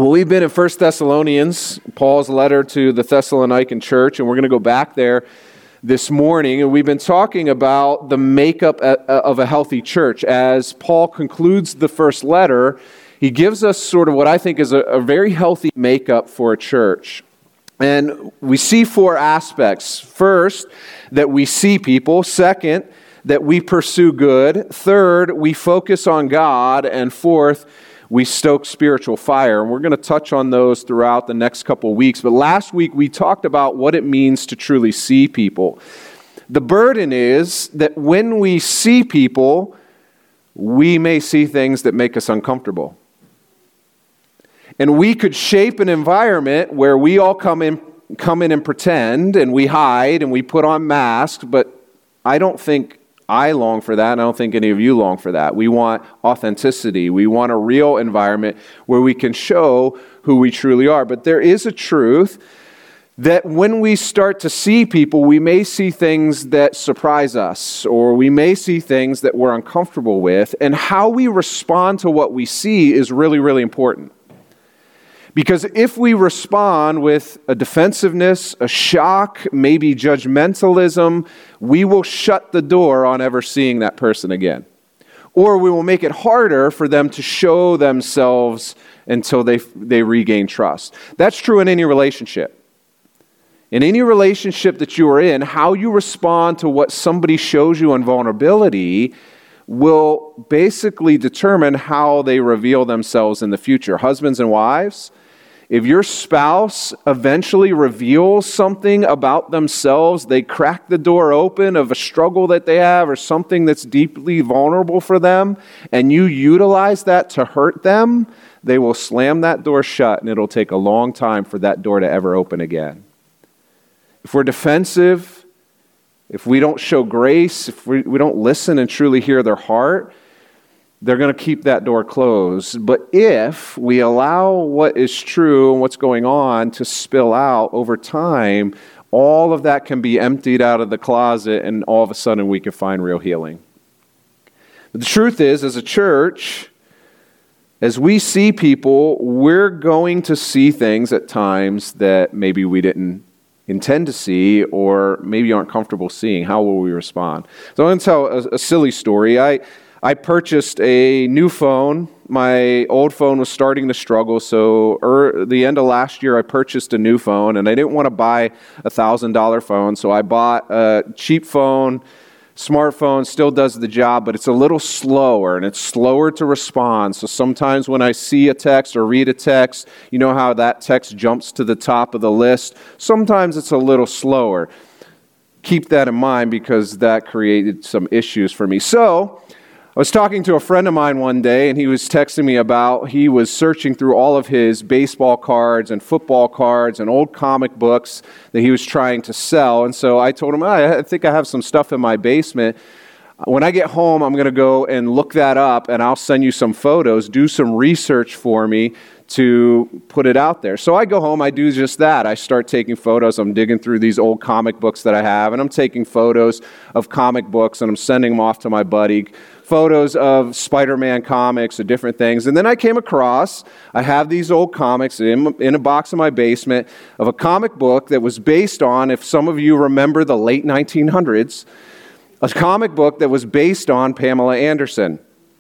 Well, we've been in 1 Thessalonians, Paul's letter to the Thessalonican church, and we're going to go back there this morning. And we've been talking about the makeup of a healthy church. As Paul concludes the first letter, he gives us sort of what I think is a very healthy makeup for a church. And we see four aspects. First, that we see people. Second, that we pursue good. Third, we focus on God. And fourth, we stoke spiritual fire. And we're going to touch on those throughout the next couple weeks. But last week, we talked about what it means to truly see people. The burden is that when we see people, we may see things that make us uncomfortable. And we could shape an environment where we all come in and pretend, and we hide, and we put on masks, but I don't think I long for that, and I don't think any of you long for that. We want authenticity. We want a real environment where we can show who we truly are. But there is a truth that when we start to see people, we may see things that surprise us, or we may see things that we're uncomfortable with, and how we respond to what we see is really, really important. Because if we respond with a defensiveness, a shock, maybe judgmentalism, we will shut the door on ever seeing that person again. Or we will make it harder for them to show themselves until they regain trust. That's true in any relationship. In any relationship that you are in, how you respond to what somebody shows you in vulnerability will basically determine how they reveal themselves in the future. Husbands and wives, if your spouse eventually reveals something about themselves, they crack the door open of a struggle that they have or something that's deeply vulnerable for them, and you utilize that to hurt them, they will slam that door shut, and it'll take a long time for that door to ever open again. If we're defensive, if we don't show grace, if we don't listen and truly hear their heart, they're going to keep that door closed. But if we allow what is true and what's going on to spill out over time, all of that can be emptied out of the closet, and all of a sudden we can find real healing. But the truth is, as a church, as we see people, we're going to see things at times that maybe we didn't intend to see, or maybe aren't comfortable seeing. How will we respond? So I'm going to tell a silly story. I purchased a new phone. My old phone was starting to struggle, so the end of last year I purchased a new phone, and I didn't want to buy a $1,000 phone, so I bought a cheap phone. Smartphone still does the job, but it's a little slower, and it's slower to respond. So sometimes when I see a text or read a text, you know how that text jumps to the top of the list? Sometimes it's a little slower. Keep that in mind, because that created some issues for me. So I was talking to a friend of mine one day, and he was texting me about he was searching through all of his baseball cards and football cards and old comic books that he was trying to sell. And so I told him, I think I have some stuff in my basement. When I get home, I'm going to go and look that up, and I'll send you some photos, do some research for me to put it out there. So I go home, I do just that. I start taking photos. I'm digging through these old comic books that I have, and I'm taking photos of comic books, and I'm sending them off to my buddy. Photos of Spider-Man comics or different things. And then I came across, I have these old comics in a box in my basement of a comic book that was based on, if some of you remember the late 1900s, a comic book that was based on Pamela Anderson.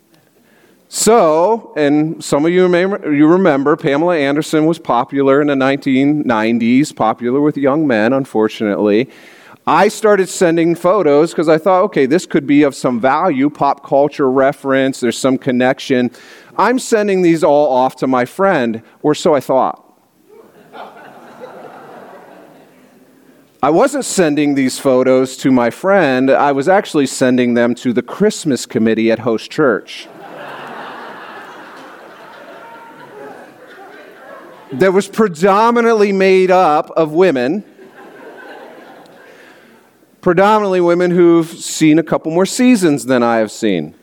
So, and some of you remember, Pamela Anderson was popular in the 1990s, popular with young men, unfortunately. I started sending photos because I thought, okay, this could be of some value, pop culture reference, there's some connection. I'm sending these all off to my friend, or so I thought. I wasn't sending these photos to my friend, I was actually sending them to the Christmas committee at Host Church. That was predominantly made up of women. Predominantly women who've seen a couple more seasons than I have seen.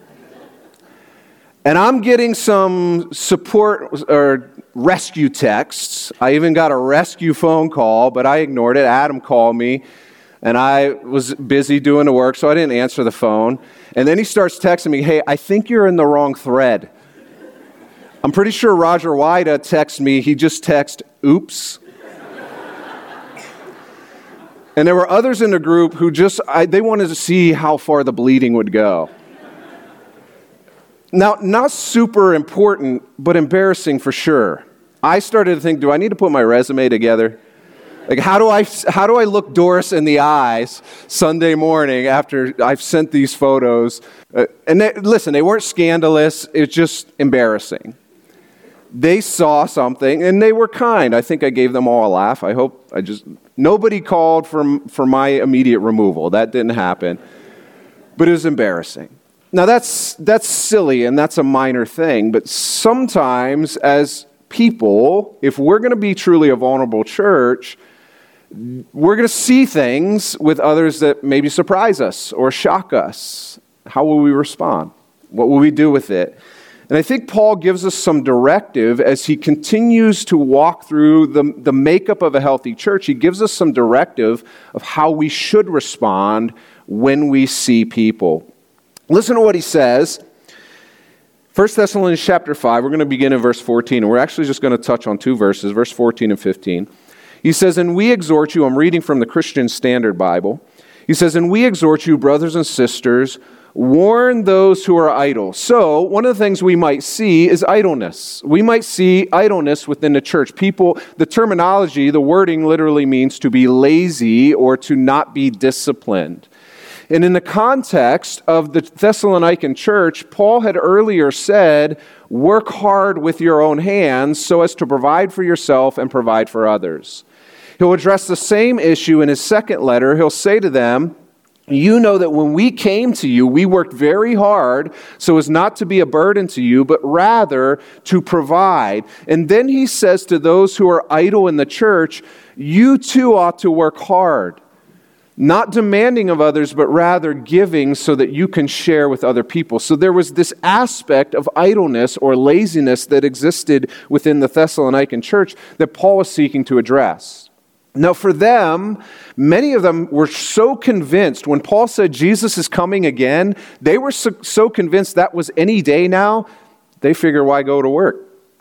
And I'm getting some support or rescue texts. I even got a rescue phone call, but I ignored it. Adam called me, and I was busy doing the work, so I didn't answer the phone. And then he starts texting me, hey, I think you're in the wrong thread. I'm pretty sure Roger Wida texted me, he just texted, oops. And there were others in the group who they wanted to see how far the bleeding would go. Now, not super important, but embarrassing for sure. I started to think, do I need to put my resume together? Like, how do I look Doris in the eyes Sunday morning after I've sent these photos? Listen, they weren't scandalous. It's just embarrassing. They saw something, and they were kind. I think I gave them all a laugh. Nobody called for my immediate removal. That didn't happen. But it was embarrassing. Now, that's silly, and that's a minor thing. But sometimes, as people, if we're going to be truly a vulnerable church, we're going to see things with others that maybe surprise us or shock us. How will we respond? What will we do with it? And I think Paul gives us some directive as he continues to walk through the makeup of a healthy church. He gives us some directive of how we should respond when we see people. Listen to what he says. 1 Thessalonians chapter 5, we're going to begin in verse 14, and we're actually just going to touch on two verses, verse 14 and 15. He says, and we exhort you, I'm reading from the Christian Standard Bible. He says, and we exhort you, brothers and sisters, warn those who are idle. So, one of the things we might see is idleness. We might see idleness within the church. The terminology, the wording literally means to be lazy or to not be disciplined. And in the context of the Thessalonican church, Paul had earlier said, work hard with your own hands so as to provide for yourself and provide for others. He'll address the same issue in his second letter. He'll say to them, you know that when we came to you, we worked very hard so as not to be a burden to you, but rather to provide. And then he says to those who are idle in the church, you too ought to work hard. Not demanding of others, but rather giving so that you can share with other people. So there was this aspect of idleness or laziness that existed within the Thessalonican church that Paul was seeking to address. Now for them, many of them were so convinced, when Paul said Jesus is coming again, they were so convinced that was any day now, they figure, why go to work?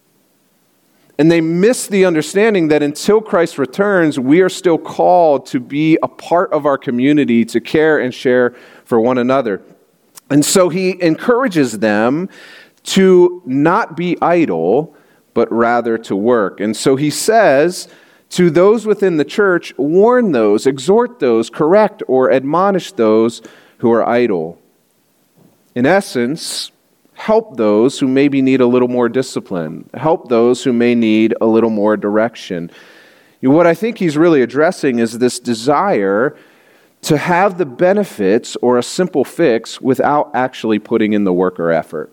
And they miss the understanding that until Christ returns, we are still called to be a part of our community, to care and share for one another. And so he encourages them to not be idle, but rather to work. And so he says, to those within the church, warn those, exhort those, correct or admonish those who are idle. In essence, help those who maybe need a little more discipline. Help those who may need a little more direction. What I think he's really addressing is this desire to have the benefits or a simple fix without actually putting in the work or effort.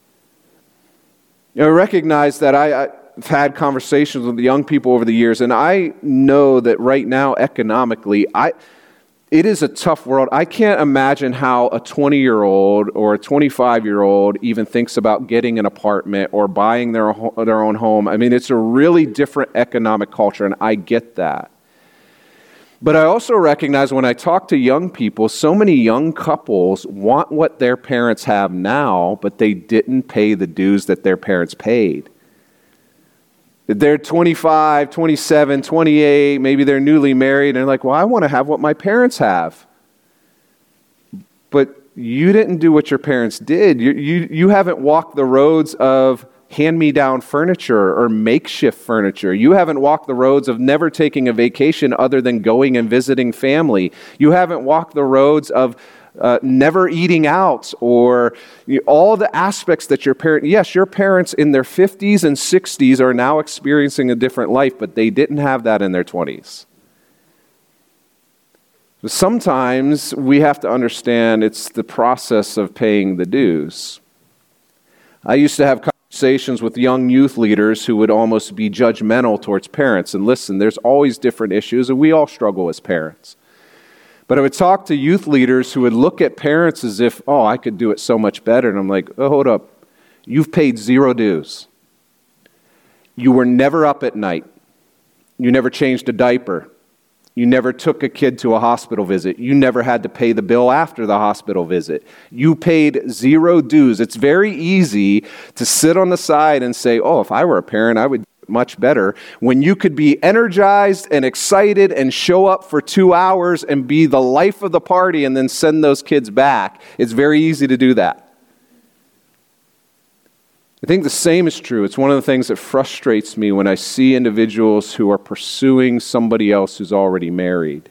I recognize that I've had conversations with young people over the years, and I know that right now, economically, it is a tough world. I can't imagine how a 20-year-old or a 25-year-old even thinks about getting an apartment or buying their own home. I mean, it's a really different economic culture, and I get that. But I also recognize when I talk to young people, so many young couples want what their parents have now, but they didn't pay the dues that their parents paid. They're 25, 27, 28, maybe they're newly married, and they're like, well, I want to have what my parents have. But you didn't do what your parents did. You haven't walked the roads of hand-me-down furniture or makeshift furniture. You haven't walked the roads of never taking a vacation other than going and visiting family. You haven't walked the roads of never eating out, or all the aspects that your parents in their 50s and 60s are now experiencing a different life, but they didn't have that in their 20s. Sometimes we have to understand it's the process of paying the dues. I used to have conversations with young youth leaders who would almost be judgmental towards parents. And listen, there's always different issues, and we all struggle as parents. But I would talk to youth leaders who would look at parents as if, oh, I could do it so much better. And I'm like, oh, hold up. You've paid zero dues. You were never up at night. You never changed a diaper. You never took a kid to a hospital visit. You never had to pay the bill after the hospital visit. You paid zero dues. It's very easy to sit on the side and say, oh, if I were a parent, I would do it much better. When you could be energized and excited and show up for 2 hours and be the life of the party and then send those kids back, it's very easy to do that. I think the same is true. It's one of the things that frustrates me when I see individuals who are pursuing somebody else who's already married.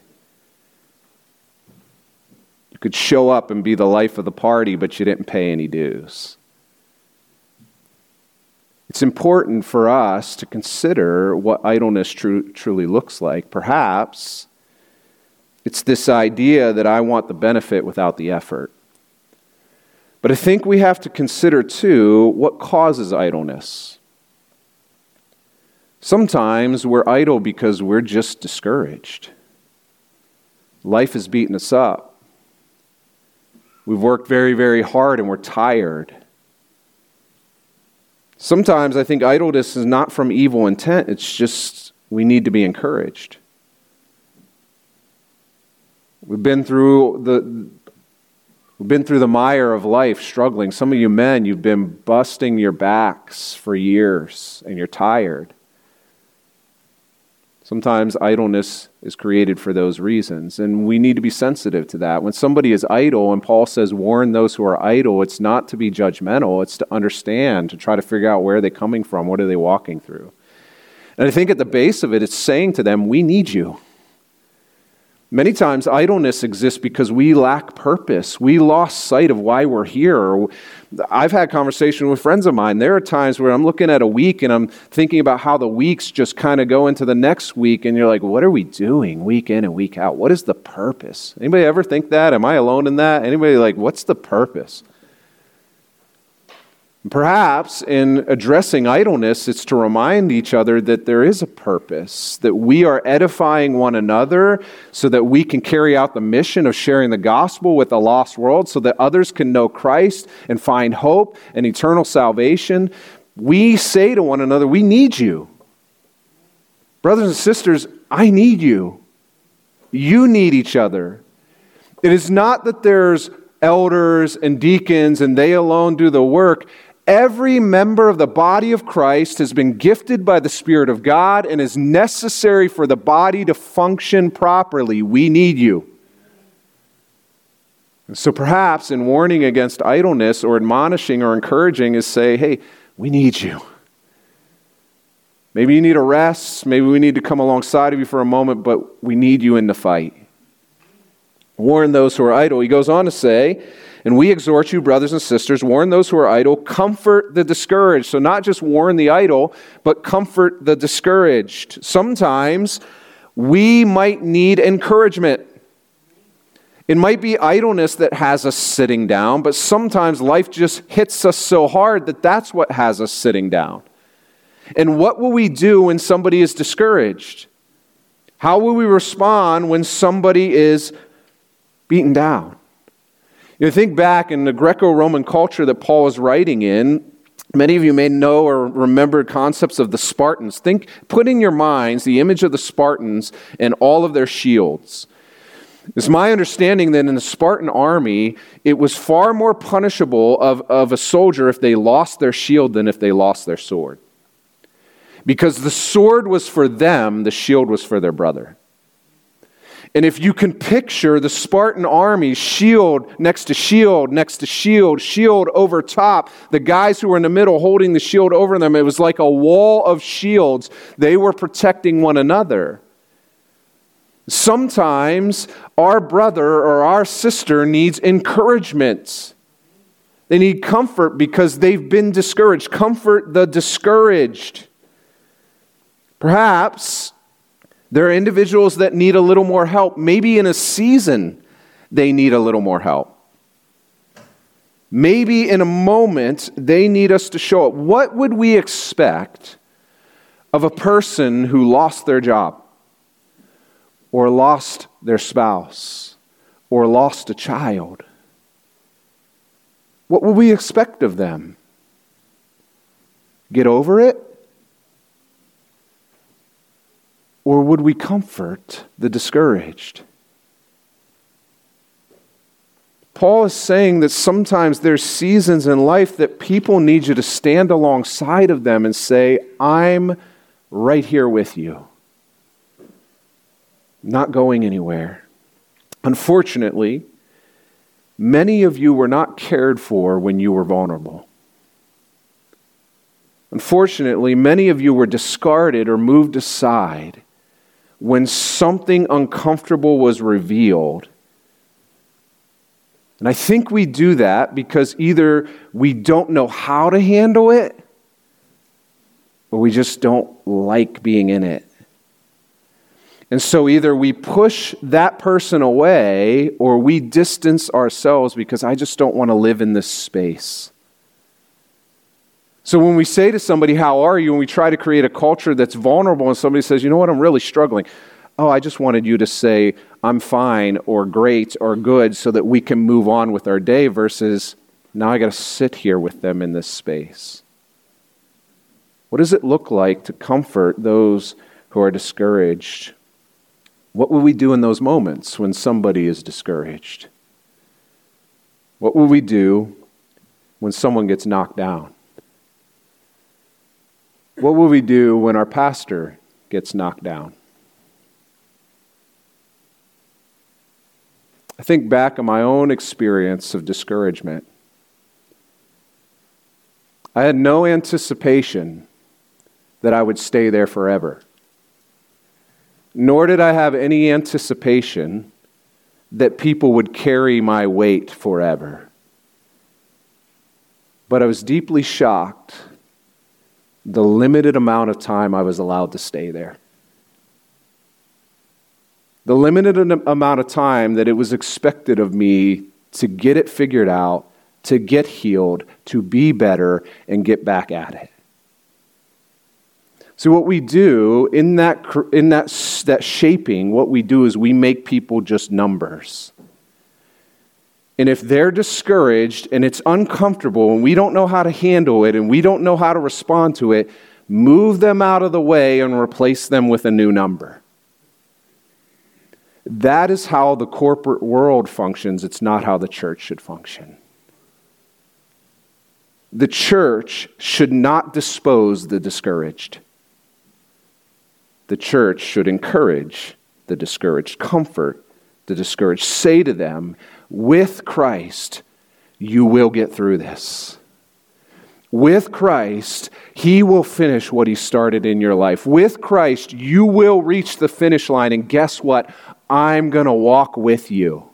You could show up and be the life of the party, but you didn't pay any dues. It's important for us to consider what idleness truly looks like. Perhaps it's this idea that I want the benefit without the effort. But I think we have to consider, too, what causes idleness. Sometimes we're idle because we're just discouraged. Life has beaten us up. We've worked very, very hard and we're tired. Sometimes I think idleness is not from evil intent. It's just we need to be encouraged. We've been through the mire of life, struggling. Some of you men, you've been busting your backs for years, and you're tired. Sometimes idleness is created for those reasons, and we need to be sensitive to that. When somebody is idle, and Paul says, warn those who are idle, it's not to be judgmental, it's to understand, to try to figure out where they're coming from, what are they walking through. And I think at the base of it, it's saying to them, we need you. Many times idleness exists because we lack purpose. We lost sight of why we're here. I've had conversations with friends of mine. There are times where I'm looking at a week and I'm thinking about how the weeks just kind of go into the next week, and you're like, what are we doing week in and week out? What is the purpose? Anybody ever think that? Am I alone in that? Anybody like, what's the purpose? Perhaps in addressing idleness, it's to remind each other that there is a purpose, that we are edifying one another so that we can carry out the mission of sharing the gospel with a lost world so that others can know Christ and find hope and eternal salvation. We say to one another, we need you. Brothers and sisters, I need you. You need each other. It is not that there's elders and deacons and they alone do the work. Every member of the body of Christ has been gifted by the Spirit of God and is necessary for the body to function properly. We need you. So perhaps in warning against idleness or admonishing or encouraging is say, hey, we need you. Maybe you need a rest. Maybe we need to come alongside of you for a moment, but we need you in the fight. Warn those who are idle. He goes on to say, and we exhort you, brothers and sisters, warn those who are idle, comfort the discouraged. So not just warn the idle, but comfort the discouraged. Sometimes we might need encouragement. It might be idleness that has us sitting down, but sometimes life just hits us so hard that that's what has us sitting down. And what will we do when somebody is discouraged? How will we respond when somebody is beaten down? You think back in the Greco-Roman culture that Paul was writing in, many of you may know or remember concepts of the Spartans. Put in your minds the image of the Spartans and all of their shields. It's my understanding that in the Spartan army, it was far more punishable of a soldier if they lost their shield than if they lost their sword. Because the sword was for them, the shield was for their brother. And if you can picture the Spartan army, shield next to shield, next to shield, shield over top, the guys who were in the middle holding the shield over them, it was like a wall of shields. They were protecting one another. Sometimes our brother or our sister needs encouragement. They need comfort because they've been discouraged. Comfort the discouraged. Perhaps there are individuals that need a little more help. Maybe in a season, they need a little more help. Maybe in a moment, they need us to show up. What would we expect of a person who lost their job, or lost their spouse, or lost a child? What would we expect of them? Get over it? Or would we comfort the discouraged? Paul is saying that sometimes there's seasons in life that people need you to stand alongside of them and say, I'm right here with you. Not going anywhere. Unfortunately, many of you were not cared for when you were vulnerable. Unfortunately, many of you were discarded or moved aside when something uncomfortable was revealed. And I think we do that because either we don't know how to handle it or we just don't like being in it. And so either we push that person away or we distance ourselves because I just don't want to live in this space. So when we say to somebody, how are you? And we try to create a culture that's vulnerable and somebody says, you know what, I'm really struggling. Oh, I just wanted you to say, I'm fine or great or good so that we can move on with our day versus now I got to sit here with them in this space. What does it look like to comfort those who are discouraged? What will we do in those moments when somebody is discouraged? What will we do when someone gets knocked down? What will we do when our pastor gets knocked down? I think back on my own experience of discouragement. I had no anticipation that I would stay there forever. Nor did I have any anticipation that people would carry my weight forever. But I was deeply shocked the limited amount of time I was allowed to stay there. The limited amount of time that it was expected of me to get it figured out, to get healed, to be better, and get back at it. So what we do in that shaping, what we do is we make people just numbers. And if they're discouraged and it's uncomfortable and we don't know how to handle it and we don't know how to respond to it, move them out of the way and replace them with a new number. That is how the corporate world functions. It's not how the church should function. The church should not dispose the discouraged. The church should encourage the discouraged, comfort the discouraged. Say to them, with Christ, you will get through this. With Christ, He will finish what He started in your life. With Christ, you will reach the finish line. And guess what? I'm going to walk with you.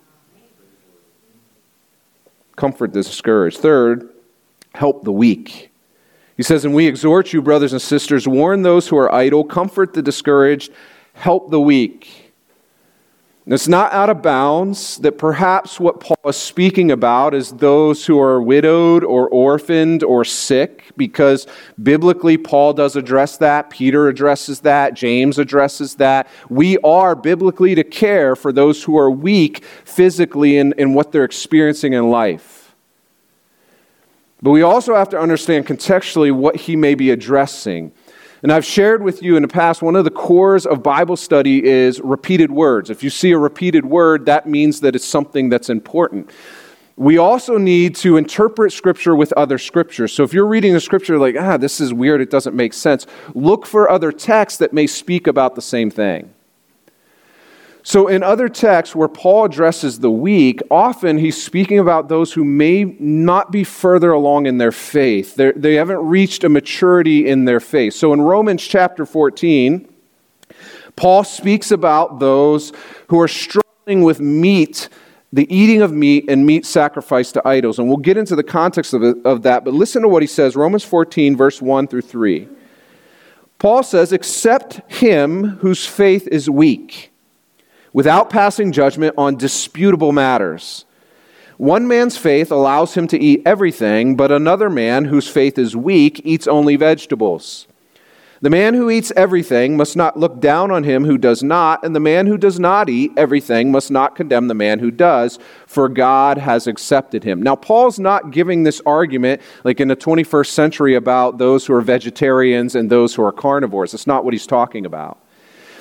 Comfort the discouraged. Third, help the weak. He says, and we exhort you, brothers and sisters, warn those who are idle, comfort the discouraged, help the weak. And it's not out of bounds that perhaps what Paul is speaking about is those who are widowed or orphaned or sick, because biblically Paul does address that, Peter addresses that, James addresses that. We are biblically to care for those who are weak physically in what they're experiencing in life. But we also have to understand contextually what he may be addressing. And I've shared with you in the past, one of the cores of Bible study is repeated words. If you see a repeated word, that means that it's something that's important. We also need to interpret Scripture with other Scriptures. So if you're reading a Scripture like, this is weird, it doesn't make sense, look for other texts that may speak about the same thing. So in other texts where Paul addresses the weak, often he's speaking about those who may not be further along in their faith. They haven't reached a maturity in their faith. So in Romans chapter 14, Paul speaks about those who are struggling with meat, the eating of meat and meat sacrificed to idols. And we'll get into the context of that, but listen to what he says, Romans 14, verse 1 through 3. Paul says, "Accept him whose faith is weak, without passing judgment on disputable matters. One man's faith allows him to eat everything, but another man whose faith is weak eats only vegetables. The man who eats everything must not look down on him who does not, and the man who does not eat everything must not condemn the man who does, for God has accepted him." Now, Paul's not giving this argument like in the 21st century about those who are vegetarians and those who are carnivores. That's not what he's talking about.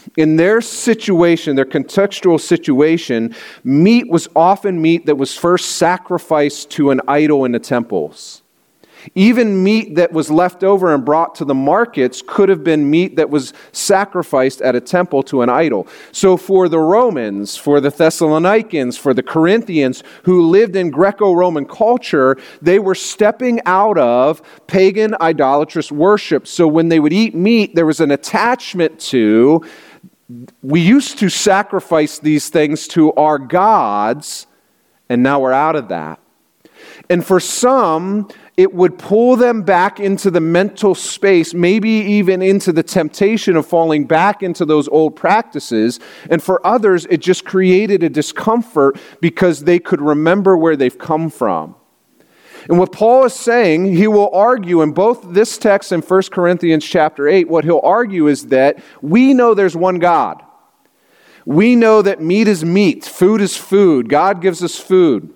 In their situation, their contextual situation, meat was often meat that was first sacrificed to an idol in the temples. Even meat that was left over and brought to the markets could have been meat that was sacrificed at a temple to an idol. So for the Romans, for the Thessalonians, for the Corinthians who lived in Greco-Roman culture, they were stepping out of pagan idolatrous worship. So when they would eat meat, there was an attachment to, we used to sacrifice these things to our gods, and now we're out of that. And for some, it would pull them back into the mental space, maybe even into the temptation of falling back into those old practices. And for others, it just created a discomfort because they could remember where they've come from. And what Paul is saying, he will argue in both this text and 1 Corinthians chapter 8, what he'll argue is that we know there's one God. We know that meat is meat, food is food. God gives us food.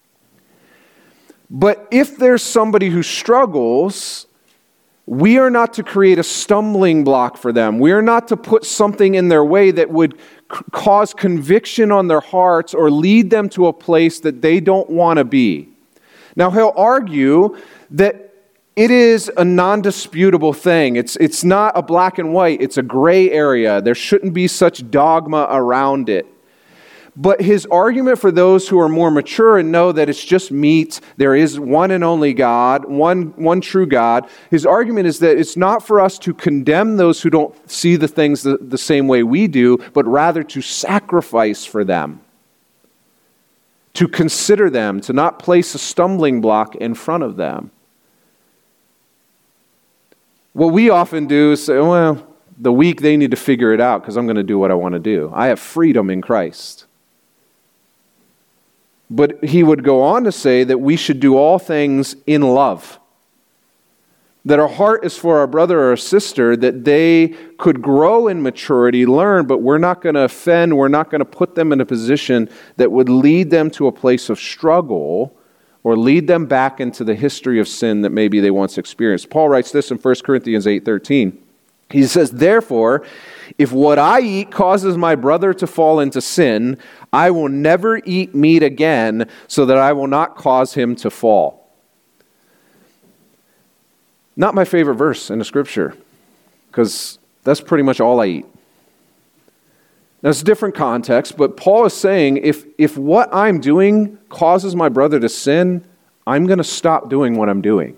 But if there's somebody who struggles, we are not to create a stumbling block for them. We are not to put something in their way that would cause conviction on their hearts or lead them to a place that they don't want to be. Now, he'll argue that it is a non-disputable thing. It's not a black and white. It's a gray area. There shouldn't be such dogma around it. But his argument for those who are more mature and know that it's just meat, there is one and only God, one true God, his argument is that it's not for us to condemn those who don't see the things the same way we do, but rather to sacrifice for them, to consider them, to not place a stumbling block in front of them. What we often do is say, well, the weak, they need to figure it out because I'm going to do what I want to do. I have freedom in Christ. But he would go on to say that we should do all things in love. That our heart is for our brother or our sister, that they could grow in maturity, learn, but we're not going to offend, we're not going to put them in a position that would lead them to a place of struggle or lead them back into the history of sin that maybe they once experienced. Paul writes this in 1 Corinthians 8:13. He says, therefore, if what I eat causes my brother to fall into sin, I will never eat meat again so that I will not cause him to fall. Not my favorite verse in the scripture, because that's pretty much all I eat. Now, it's a different context, but Paul is saying if what I'm doing causes my brother to sin, I'm going to stop doing what I'm doing.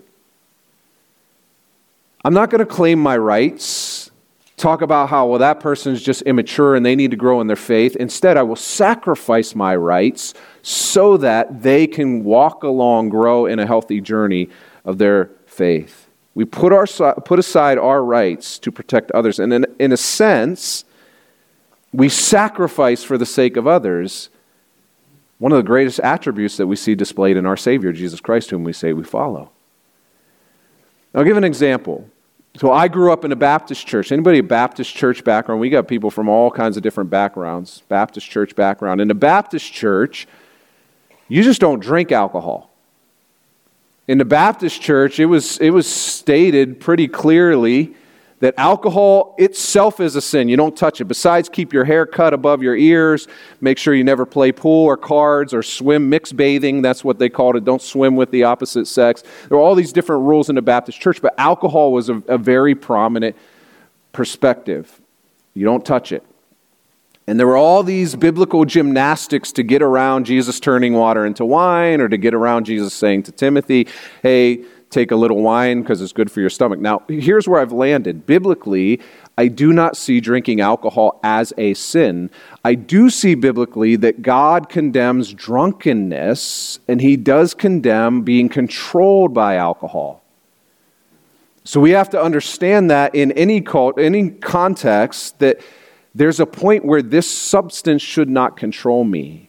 I'm not going to claim my rights, talk about how, well, that person's just immature and they need to grow in their faith. Instead, I will sacrifice my rights so that they can walk along, grow in a healthy journey of their faith. We put aside our rights to protect others. And in a sense, we sacrifice for the sake of others. One of the greatest attributes that we see displayed in our Savior, Jesus Christ, whom we say we follow. I'll give an example. So I grew up in a Baptist church. Anybody a Baptist church background? We got people from all kinds of different backgrounds. Baptist church background. In the Baptist church, you just don't drink alcohol. In the Baptist church, it was stated pretty clearly that alcohol itself is a sin. You don't touch it. Besides, keep your hair cut above your ears. Make sure you never play pool or cards or swim mixed bathing. That's what they called it. Don't swim with the opposite sex. There were all these different rules in the Baptist church, but alcohol was a very prominent perspective. You don't touch it. And there were all these biblical gymnastics to get around Jesus turning water into wine, or to get around Jesus saying to Timothy, hey, take a little wine because it's good for your stomach. Now, here's where I've landed. Biblically, I do not see drinking alcohol as a sin. I do see biblically that God condemns drunkenness, and he does condemn being controlled by alcohol. So we have to understand that in any context, that there's a point where this substance should not control me.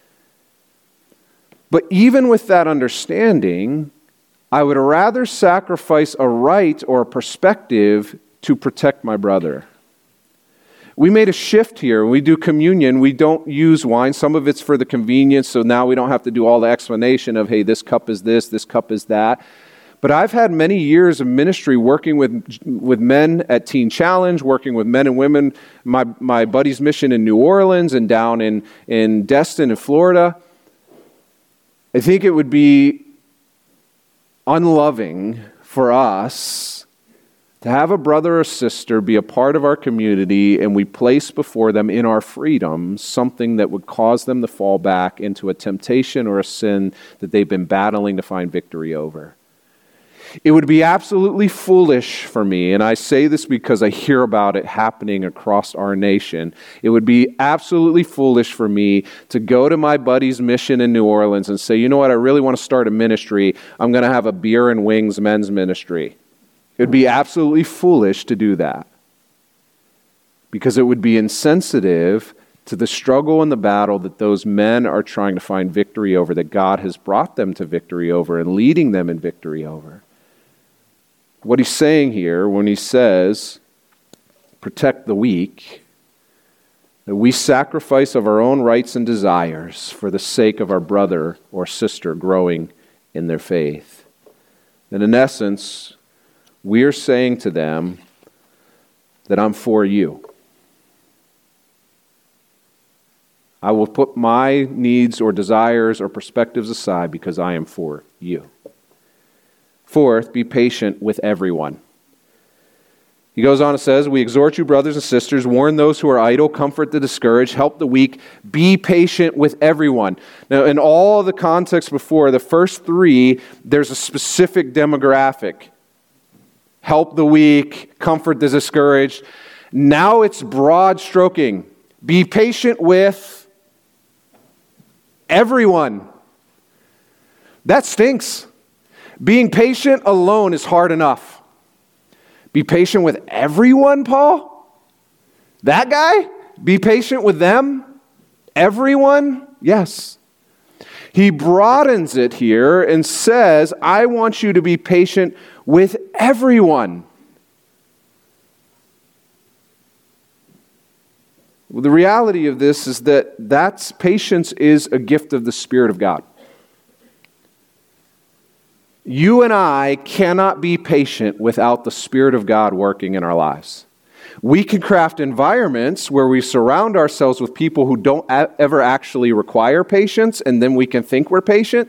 But even with that understanding, I would rather sacrifice a right or a perspective to protect my brother. We made a shift here. When we do communion, we don't use wine. Some of it's for the convenience, so now we don't have to do all the explanation of, hey, this cup is this cup is that. But I've had many years of ministry working with men at Teen Challenge, working with men and women, my buddy's mission in New Orleans and down in Destin in Florida. I think it would be unloving for us to have a brother or sister be a part of our community and we place before them in our freedom something that would cause them to fall back into a temptation or a sin that they've been battling to find victory over. It would be absolutely foolish for me, and I say this because I hear about it happening across our nation. It would be absolutely foolish for me to go to my buddy's mission in New Orleans and say, you know what, I really want to start a ministry. I'm going to have a beer and wings men's ministry. It would be absolutely foolish to do that because it would be insensitive to the struggle and the battle that those men are trying to find victory over, that God has brought them to victory over and leading them in victory over. What he's saying here when he says, protect the weak, that we sacrifice of our own rights and desires for the sake of our brother or sister growing in their faith. And in essence, we are saying to them that I'm for you. I will put my needs or desires or perspectives aside because I am for you. Fourth, be patient with everyone. He goes on and says, we exhort you, brothers and sisters, warn those who are idle, comfort the discouraged, help the weak, be patient with everyone. Now, in all the context before, the first three, there's a specific demographic. Help the weak, comfort the discouraged. Now it's broad stroking. Be patient with everyone. That stinks. Being patient alone is hard enough. Be patient with everyone, Paul? That guy? Be patient with them? Everyone? Yes. He broadens it here and says, I want you to be patient with everyone. Well, the reality of this is that patience is a gift of the Spirit of God. You and I cannot be patient without the Spirit of God working in our lives. We can craft environments where we surround ourselves with people who don't ever actually require patience, and then we can think we're patient.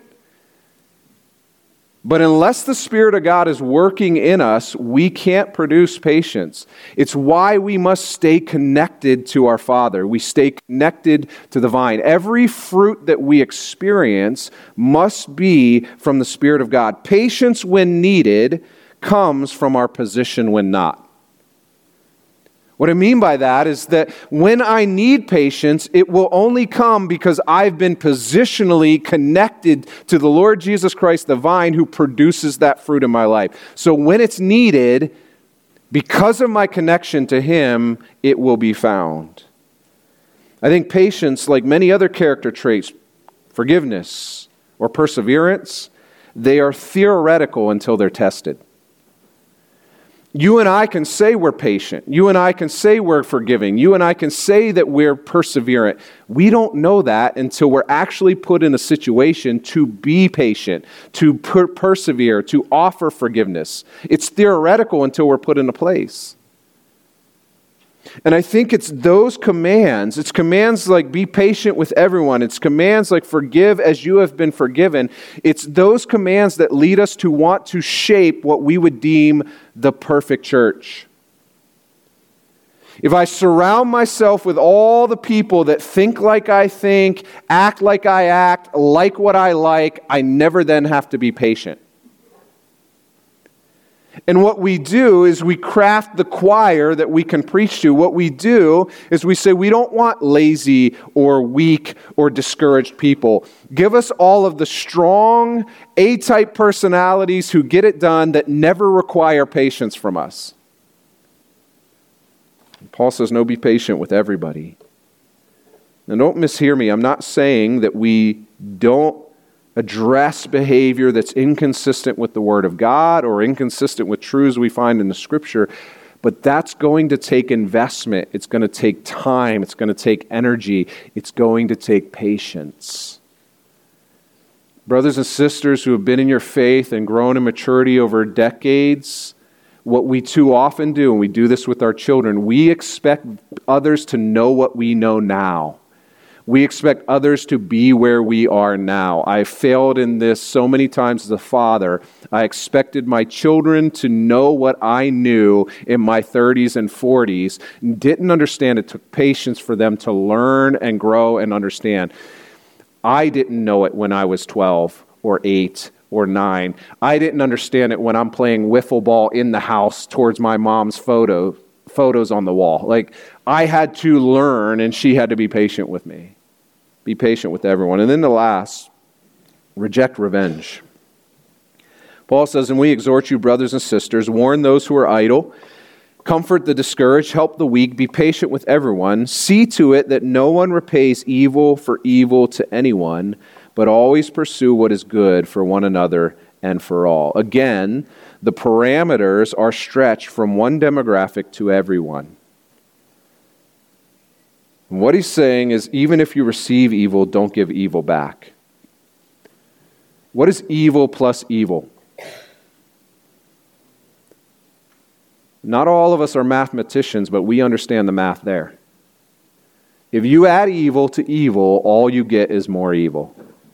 But unless the Spirit of God is working in us, we can't produce patience. It's why we must stay connected to our Father. We stay connected to the vine. Every fruit that we experience must be from the Spirit of God. Patience, when needed, comes from our position when not. What I mean by that is that when I need patience, it will only come because I've been positionally connected to the Lord Jesus Christ, the vine, who produces that fruit in my life. So when it's needed, because of my connection to Him, it will be found. I think patience, like many other character traits, forgiveness or perseverance, they are theoretical until they're tested. You and I can say we're patient. You and I can say we're forgiving. You and I can say that we're perseverant. We don't know that until we're actually put in a situation to be patient, to persevere, to offer forgiveness. It's theoretical until we're put in a place. And I think it's those commands. It's commands like be patient with everyone. It's commands like forgive as you have been forgiven. It's those commands that lead us to want to shape what we would deem the perfect church. If I surround myself with all the people that think like I think, act like I act, like what I like, I never then have to be patient. And what we do is we craft the choir that we can preach to. What we do is we say we don't want lazy or weak or discouraged people. Give us all of the strong A-type personalities who get it done that never require patience from us. And Paul says, no, be patient with everybody. Now don't mishear me. I'm not saying that we don't address behavior that's inconsistent with the Word of God or inconsistent with truths we find in the Scripture, but that's going to take investment. It's going to take time. It's going to take energy. It's going to take patience. Brothers and sisters who have been in your faith and grown in maturity over decades, what we too often do, and we do this with our children, we expect others to know what we know now. We expect others to be where we are now. I failed in this so many times as a father. I expected my children to know what I knew in my 30s and 40s, and didn't understand it took patience for them to learn and grow and understand. I didn't know it when I was 12 or 8 or 9. I didn't understand it when I'm playing wiffle ball in the house towards my mom's photos on the wall. Like, I had to learn, and she had to be patient with me. Be patient with everyone. And then the last, reject revenge. Paul says, and we exhort you, brothers and sisters, warn those who are idle, comfort the discouraged, help the weak, be patient with everyone. See to it that no one repays evil for evil to anyone, but always pursue what is good for one another and for all. Again, the parameters are stretched from one demographic to everyone. And what he's saying is, even if you receive evil, don't give evil back. What is evil plus evil? Not all of us are mathematicians, but we understand the math there. If you add evil to evil, all you get is more evil.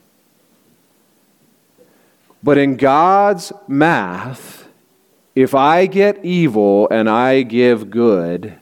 But in God's math, if I get evil and I give good,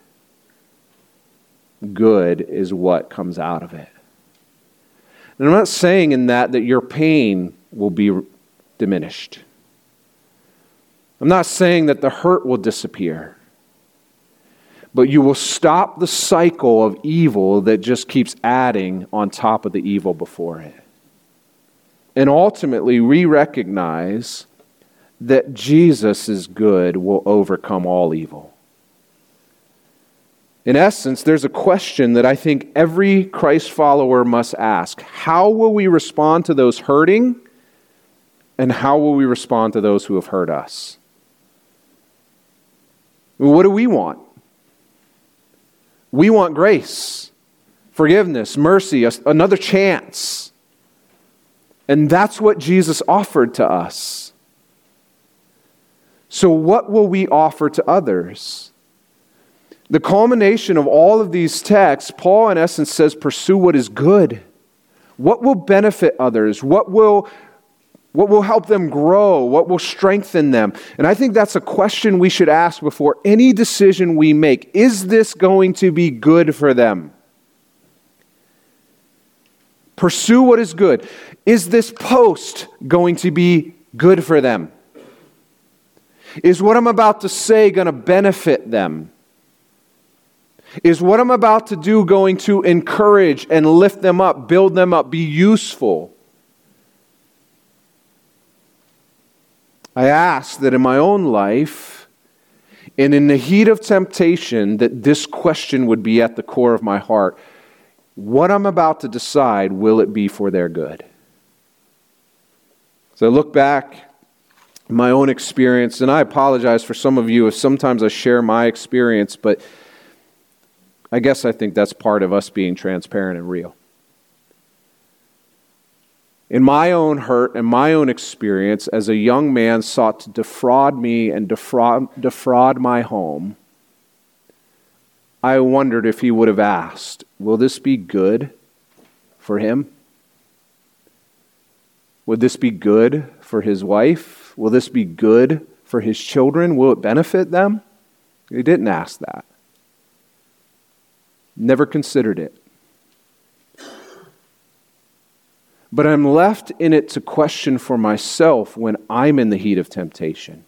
good is what comes out of it. And I'm not saying in that your pain will be diminished. I'm not saying that the hurt will disappear. But you will stop the cycle of evil that just keeps adding on top of the evil before it. And ultimately, we recognize that Jesus' good will overcome all evil. In essence, there's a question that I think every Christ follower must ask. How will we respond to those hurting? And how will we respond to those who have hurt us? What do we want? We want grace, forgiveness, mercy, another chance. And that's what Jesus offered to us. So what will we offer to others? The culmination of all of these texts, Paul in essence says, pursue what is good. What will benefit others? What will help them grow? What will strengthen them? And I think that's a question we should ask before any decision we make. Is this going to be good for them? Pursue what is good. Is this post going to be good for them? Is what I'm about to say going to benefit them? Is what I'm about to do going to encourage and lift them up, build them up, be useful? I ask that in my own life and in the heat of temptation that this question would be at the core of my heart. What I'm about to decide, will it be for their good? So I look back at my own experience, and I apologize for some of you if sometimes I share my experience, but I guess I think that's part of us being transparent and real. In my own hurt and my own experience, as a young man sought to defraud me and defraud my home, I wondered if he would have asked, will this be good for him? Would this be good for his wife? Will this be good for his children? Will it benefit them? He didn't ask that. Never considered it. But I'm left in it to question for myself when I'm in the heat of temptation.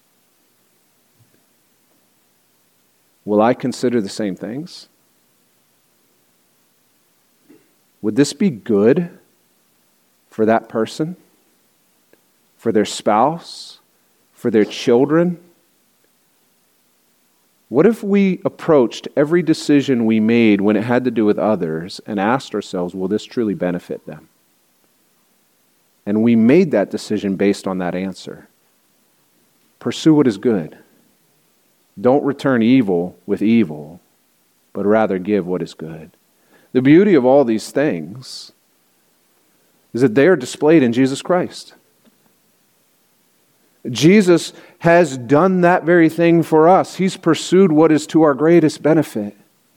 Will I consider the same things? Would this be good for that person? For their spouse? For their children? What if we approached every decision we made when it had to do with others and asked ourselves, will this truly benefit them? And we made that decision based on that answer. Pursue what is good. Don't return evil with evil, but rather give what is good. The beauty of all these things is that they are displayed in Jesus Christ. Jesus has done that very thing for us. He's pursued what is to our greatest benefit.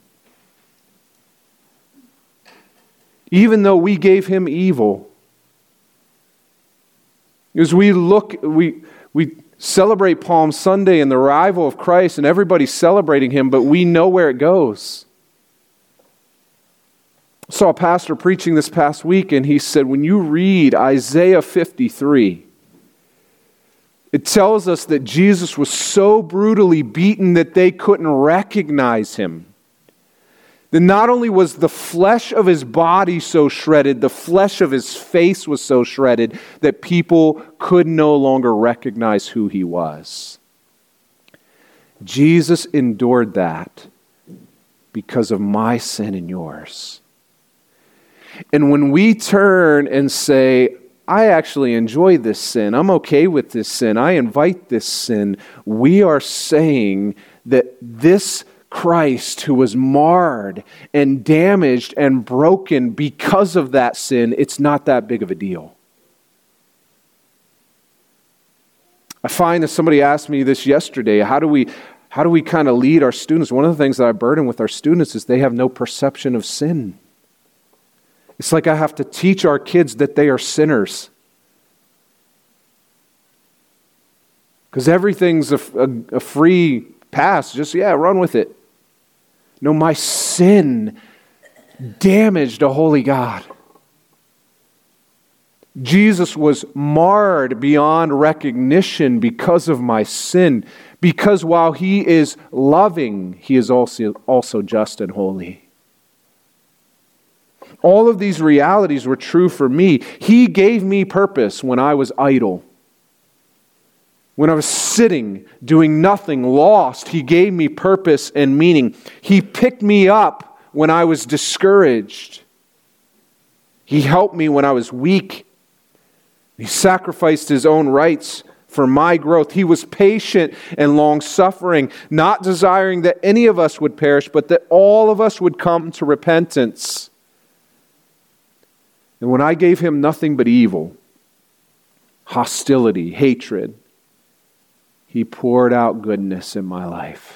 Even though we gave him evil. As we celebrate Palm Sunday and the arrival of Christ, and everybody's celebrating him, but we know where it goes. I saw a pastor preaching this past week, and he said, when you read Isaiah 53, it tells us that Jesus was so brutally beaten that they couldn't recognize him. That not only was the flesh of his body so shredded, the flesh of his face was so shredded that people could no longer recognize who he was. Jesus endured that because of my sin and yours. And when we turn and say, I actually enjoy this sin, I'm okay with this sin, I invite this sin, we are saying that this Christ, who was marred and damaged and broken because of that sin, it's not that big of a deal. I find that somebody asked me this yesterday, how do we kind of lead our students? One of the things that I burden with our students is they have no perception of sin. It's like I have to teach our kids that they are sinners. Because everything's a free pass. Just, run with it. No, my sin damaged a holy God. Jesus was marred beyond recognition because of my sin. Because while he is loving, he is also just and holy. All of these realities were true for me. He gave me purpose when I was idle. When I was sitting, doing nothing, lost, he gave me purpose and meaning. He picked me up when I was discouraged. He helped me when I was weak. He sacrificed his own rights for my growth. He was patient and long-suffering, not desiring that any of us would perish, but that all of us would come to repentance. And when I gave him nothing but evil, hostility, hatred, he poured out goodness in my life.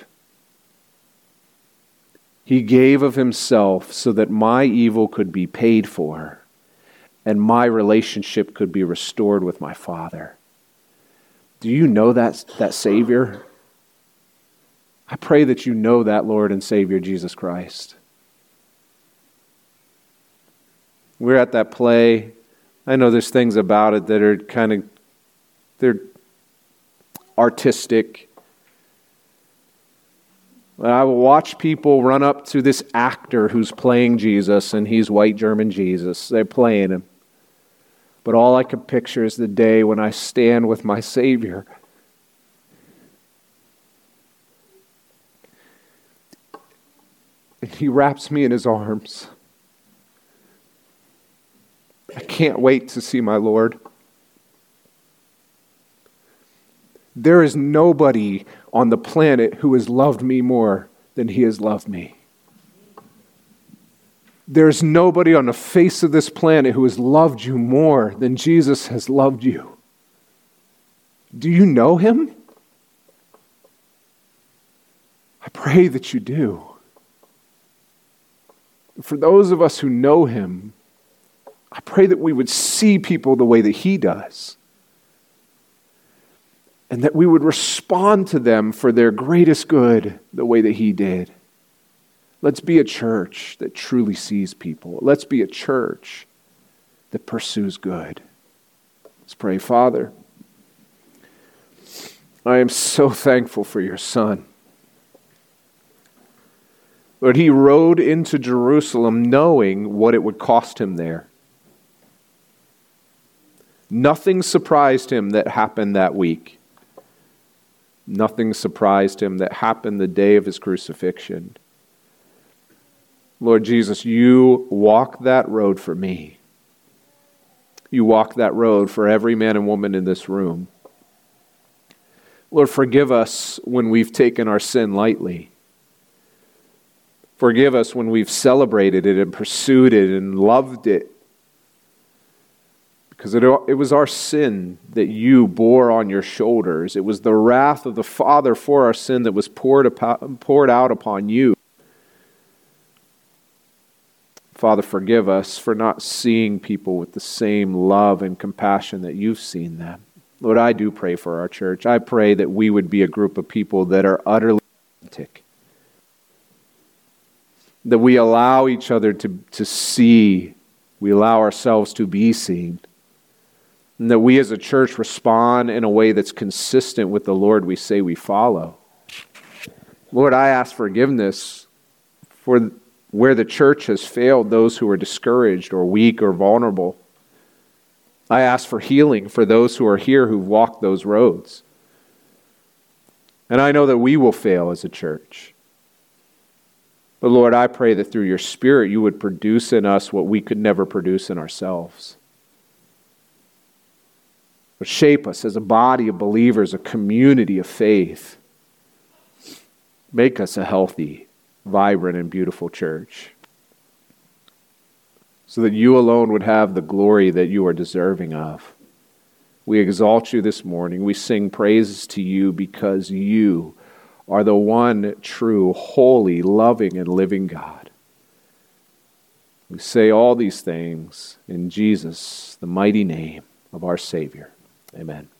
He gave of himself so that my evil could be paid for and my relationship could be restored with my Father. Do you know that Savior? I pray that you know that Lord and Savior Jesus Christ. We're at that play. I know there's things about it that are they're artistic. But I will watch people run up to this actor who's playing Jesus, and he's white German Jesus. They're playing him. But all I can picture is the day when I stand with my Savior. And he wraps me in his arms. I can't wait to see my Lord. There is nobody on the planet who has loved me more than he has loved me. There's nobody on the face of this planet who has loved you more than Jesus has loved you. Do you know him? I pray that you do. For those of us who know him, I pray that we would see people the way that he does. And that we would respond to them for their greatest good the way that he did. Let's be a church that truly sees people. Let's be a church that pursues good. Let's pray. Father, I am so thankful for your Son. Lord, he rode into Jerusalem knowing what it would cost him there. Nothing surprised him that happened that week. Nothing surprised him that happened the day of his crucifixion. Lord Jesus, you walk that road for me. You walk that road for every man and woman in this room. Lord, forgive us when we've taken our sin lightly. Forgive us when we've celebrated it and pursued it and loved it. Because it was our sin that you bore on your shoulders. It was the wrath of the Father for our sin that was poured out upon you. Father, forgive us for not seeing people with the same love and compassion that you've seen them. Lord, I do pray for our church. I pray that we would be a group of people that are utterly authentic. That we allow each other to see. We allow ourselves to be seen. And that we as a church respond in a way that's consistent with the Lord we say we follow. Lord, I ask forgiveness for where the church has failed those who are discouraged or weak or vulnerable. I ask for healing for those who are here who've walked those roads. And I know that we will fail as a church. But Lord, I pray that through your Spirit you would produce in us what we could never produce in ourselves. But shape us as a body of believers, a community of faith. Make us a healthy, vibrant, and beautiful church. So that you alone would have the glory that you are deserving of. We exalt you this morning. We sing praises to you because you are the one true, holy, loving, and living God. We say all these things in Jesus, the mighty name of our Savior. Amen.